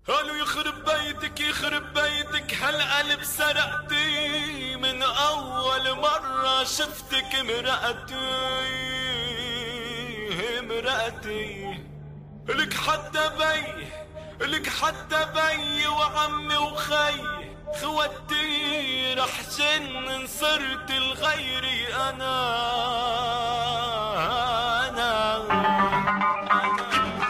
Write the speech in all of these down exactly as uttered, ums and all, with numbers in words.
قالوا يخرب بيتك يخرب بيتك هالقلب سرقتي من أول مرة شفتك مرقتي مرقتي لك حتى بي لك حتى بي وعمي وخي خوتي رح جن صرت لغيري أنا أنا, أنا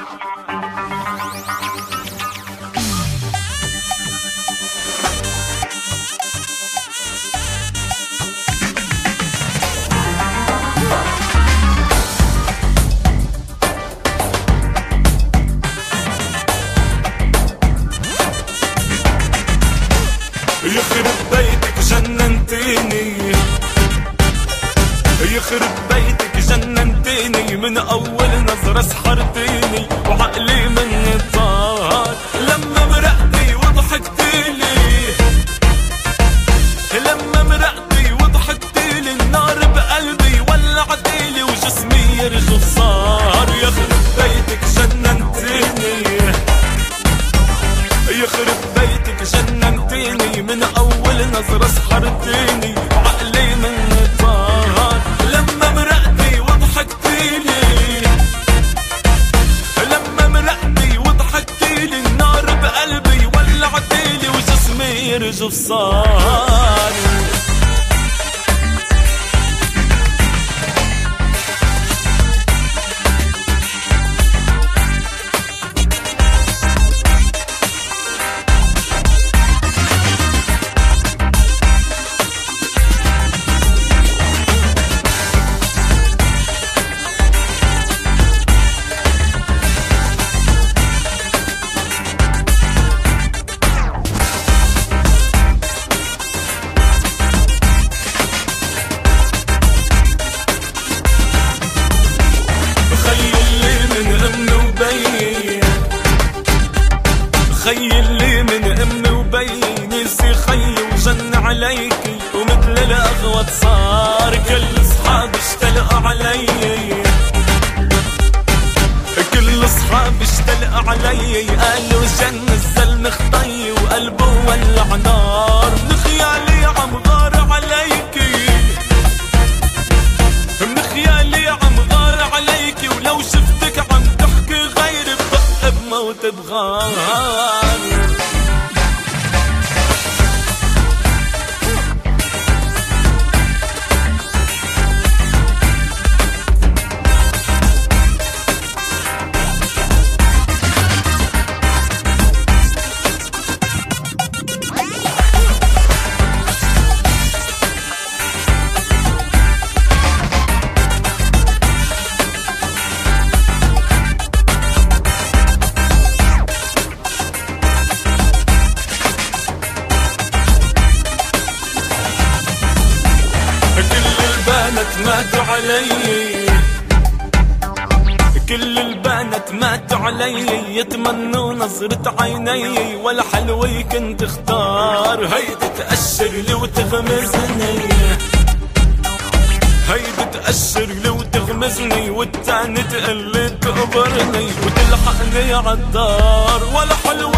يخرب بيتك جننتيني يخرب بيتك جننتيني من أول نظرة سحرتيني وعقلي مني طار لما مرقتي وضحكتيلي لما مرقتي وضحكتيلي النار بقلبي ولعتيلي وجسمي يرجف صار يخرب بيتك جننتيني يخرب بيتك جننتيني من أول نظرة سحرتيني وعقلي مني طار لما مرقتي وضحكتيلي لما مرقتي وضحكتيلي النار بقلبي ولعتيلي وجسمي يرجف صار خيل لي من امي وبي نسي خي وجن عليكي ومثل الاغوط صار كل اصحابي اشتلقوا علي كل اصحابي اشتلقوا علي قالوا جن الزلم خطي وقلبه ولع نار من خيالي عم غار عليكي من خيالي عم غار عليكي ولو شفتك عم تحكي غيري بدق بموت بغار ماتوا علي كل البنات ماتوا علي يتمنوا نظرة عيني ولا حلوة كنت اختار هيدي تأشر لي وتغمزني هيدي تأشر لي وتغمزني والتاني تقلي تقبرني وتلحقني عالدار ولا حلوة